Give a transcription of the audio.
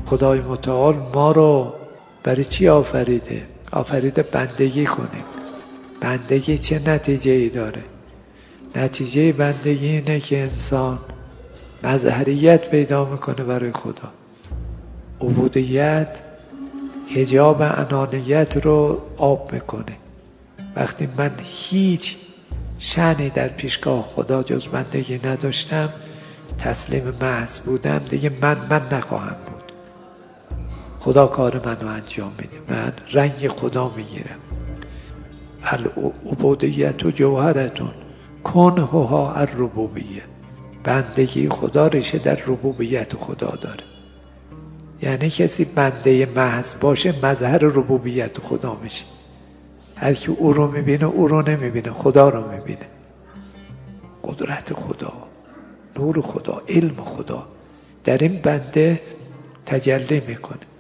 خدای متعال ما رو برای چی آفریده؟ آفریده بندگی کنیم. بندگی چه نتیجه ای داره؟ نتیجه بندگی اینه که انسان مظهریت پیدا میکنه برای خدا. عبودیت حجاب انانیت رو آب میکنه. وقتی من هیچ شأنی در پیشگاه خدا جز بندگی نداشتم، تسلیم محض بودم، دیگه من نخواهم بود. خدا کار منو انجام میده، من رنگ خدا میگیرم. العبودیت و جوهرتون کنهها الربوبیه. بندگی خدا ریشه در ربوبیت خدا داره. یعنی کسی بنده محض باشه مظهر ربوبیت خدا میشه. هر کی او رو میبینه او رو نمیبینه، خدا رو میبینه. قدرت خدا، نور خدا، علم خدا در این بنده تجلی میکنه.